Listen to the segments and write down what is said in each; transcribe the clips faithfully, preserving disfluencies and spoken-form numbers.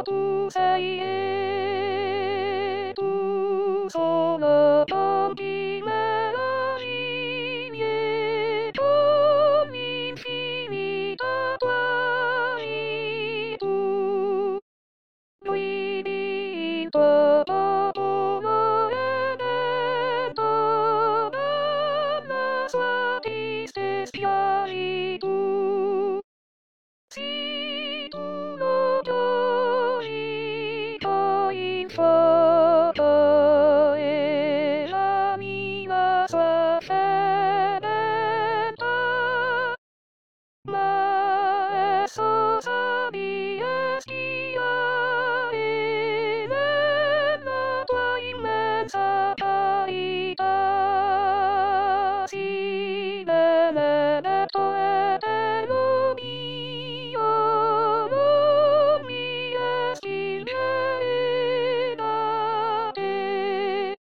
tu sei e tu sono fonti meraviglie con l'infinita tua tu. Guidi il tuo popolo redento dalla sua triste schiavitù. Sì, tu lo glorico in foto e la mia sua fedeltà. Ma esso sabi e stia e nella tua immensa carità si benedetto eterno Dio non mi estinguere da te.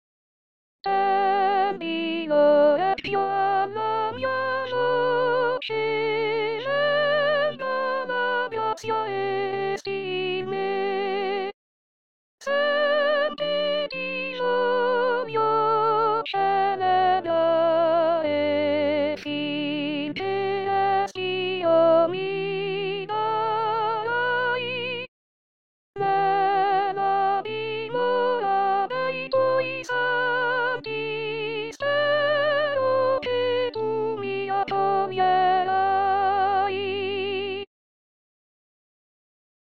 Dio è più alla mia voce, nella la grazia esti